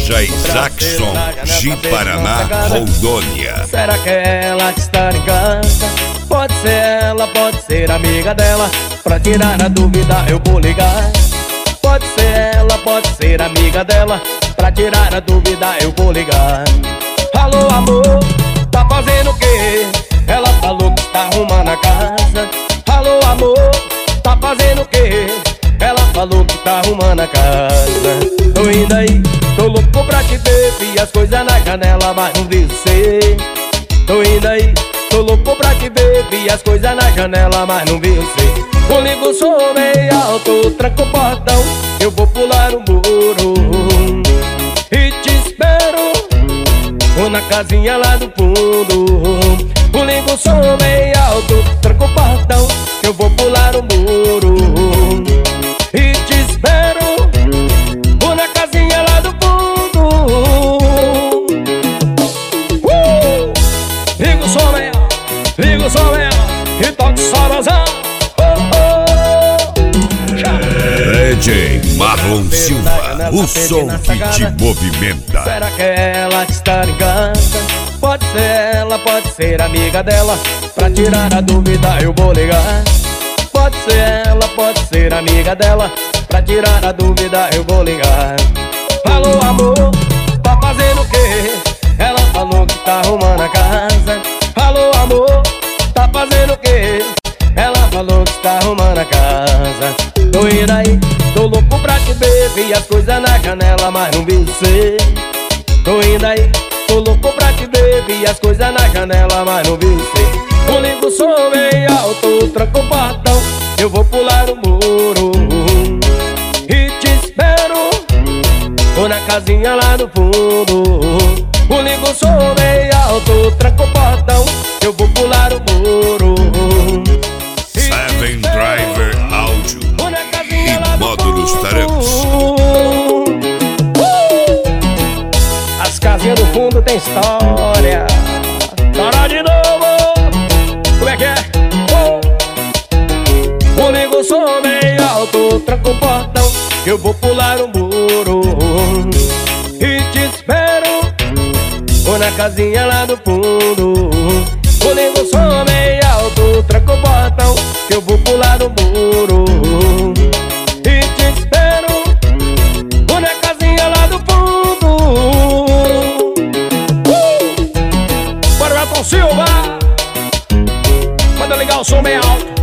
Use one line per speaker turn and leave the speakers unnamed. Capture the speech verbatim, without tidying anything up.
Loja Isaacson, de Paraná, Rondônia.
Será que é ela que está em casa? Pode ser ela, pode ser amiga dela. Pra tirar a dúvida eu vou ligar. Pode ser ela, pode ser amiga dela. Pra tirar a dúvida eu vou ligar. Alô amor, tá fazendo o quê? Ela falou que está arrumando a casa. Alô amor, tá fazendo o quê? Ela falou que tá arrumando a casa. Tô indo aí, tô louco pra te ver. Vi as coisas na janela, mas não vi você. Tô indo aí, tô louco pra te ver. Vi as coisas na janela, mas não vi você. Eu ligo o som meio alto, tranco o portão. Eu vou pular o muro e te espero. Vou na casinha lá do fundo. Eu ligo o som meio alto, tranco o portão. Eu vou pular o muro e te espero. Vou na casinha lá do fundo. uh! Liga o som meio alto, liga o som meio alto e toca o sabazão.
D J Marlon Silva, o som que te movimenta.
Será que é ela que está em casa? Pode ser ela, pode ser amiga dela. Pra tirar a dúvida eu vou ligar. Pode ser ela, pode ser amiga dela. Pra tirar a dúvida eu vou ligar. Alô amor, tá fazendo o quê? Ela falou que tá arrumando a casa. Alô amor, tá fazendo o quê? Ela falou que tá arrumando a casa. Tô indo aí, tô louco pra te ver. Vi as coisas na janela, mas não vi você. Tô indo aí, tô louco pra te ver. Vi as coisas na janela, mas não vi você. Eu ligo o som meio alto, tranco o portão. Eu vou pular o muro e te espero. Vou na casinha lá no fundo. Eu ligo o som meio alto, tranco o portão. Eu vou pular o muro.
Seven Driver Áudio e módulos Tarancos.
As casinhas do fundo tem história. Bora de novo. Como é que é? Oh. Eu ligo o som meio alto, tranco o portão. Eu vou pular o muro e te espero. Vou na casinha lá do fundo. Eu ligo o som meio alto, tranco o portão. Eu vou pular o muro e te espero. Vou na casinha lá do fundo. uh! Bora, Marlon Silva. Manda ligar o som meio alto.